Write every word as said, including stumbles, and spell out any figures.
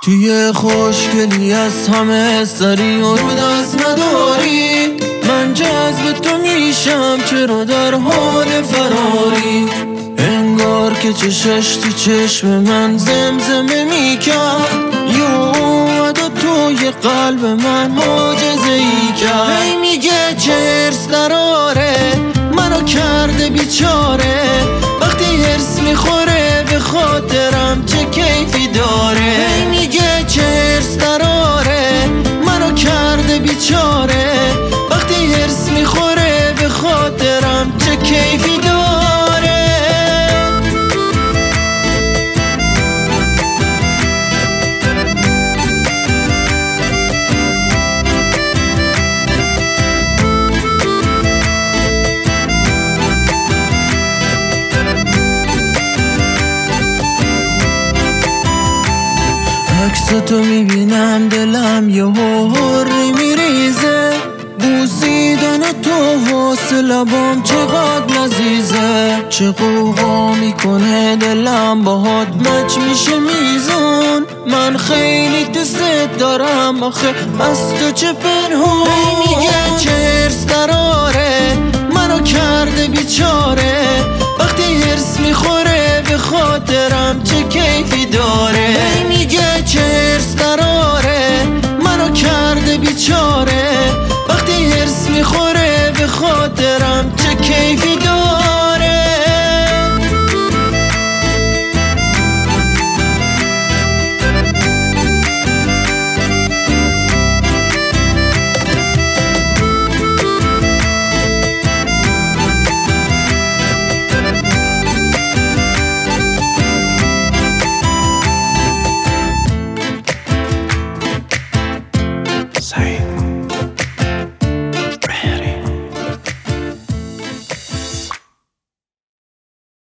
توی خوشگلی از همه سری و رو دست نداری، من جذب تو میشم چرا در حال فراری. انگار که چشش تو چشم من زمزمه میکرد، یو اومد و توی قلب من معجزه ای کرد. هی میگه چرس دراره منو کرده بیچاره، وقتی هرس میخوره به خاطرم چه کیفی داره. هی میگه چرس دراره منو کرده بیچاره، وقتی هرس میخوره به خاطرم چه کیفی داره. عکستو میبینم دلم یه هوری میریزه، بوسیدن تو واسه لبام چقدر لذیذه. چه قوقا میکنه دلم باهات مچ میشه میزون، من خیلی دوست دارم آخه از تو چه پنهون. هی میگه چرس دراره منو کرده بیچاره، وقتی هرس میخوره به خاطرم چه کیفی داره. هی میگه چرس دراره منو کرده بیچاره، وقتی هرس میخوره به خاطرم چه کیفی داره.